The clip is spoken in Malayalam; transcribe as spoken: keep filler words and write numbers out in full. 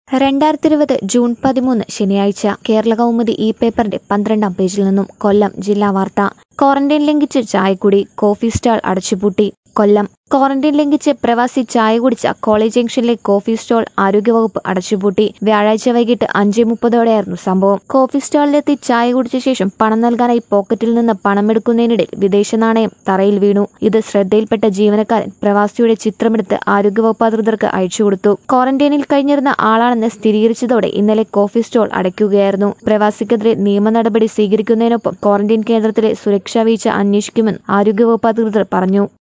രണ്ടായിരത്തി ഇരുപത് ജൂൺ പതിമൂന്ന് ശനിയാഴ്ച കേരള കൗമുദി ഈ പേപ്പറിന്റെ പന്ത്രണ്ടാം പേജിൽ നിന്നും കൊല്ലം ജില്ലാ വാർത്ത. ക്വാറന്റൈൻ ലംഘിച്ച് ചായക്കുടി, കോഫി സ്റ്റാൾ അടച്ചുപൂട്ടി. കൊല്ലം ക്വാറന്റൈൻ ലംഘിച്ച് പ്രവാസി ചായ കുടിച്ച കോളേജ് ജംഗ്ഷനിലെ കോഫി സ്റ്റാൾ ആരോഗ്യവകുപ്പ് അടച്ചുപൂട്ടി. വ്യാഴാഴ്ച വൈകിട്ട് അഞ്ചേ മുപ്പതോടെയായിരുന്നു സംഭവം. കോഫി സ്റ്റാളിലെത്തി ചായ കുടിച്ച ശേഷം പണം നൽകാനായി പോക്കറ്റിൽ നിന്ന് പണമെടുക്കുന്നതിനിടയിൽ വിദേശ നാണയം തറയിൽ വീണു. ഇത് ശ്രദ്ധയിൽപ്പെട്ട ജീവനക്കാരൻ പ്രവാസിയുടെ ചിത്രമെടുത്ത് ആരോഗ്യവകുപ്പ് അധികൃതർക്ക് അയച്ചുകൊടുത്തു. ക്വാറന്റൈനിൽ കഴിഞ്ഞിരുന്ന ആളാണെന്ന് സ്ഥിരീകരിച്ചതോടെ ഇന്നലെ കോഫി സ്റ്റാൾ അടയ്ക്കുകയായിരുന്നു. പ്രവാസിക്കെതിരെ നിയമ നടപടി സ്വീകരിക്കുന്നതിനൊപ്പം ക്വാറന്റൈൻ കേന്ദ്രത്തിലെ സുരക്ഷാ വീഴ്ച അന്വേഷിക്കുമെന്ന് ആരോഗ്യവകുപ്പ് അധികൃതർ പറഞ്ഞു.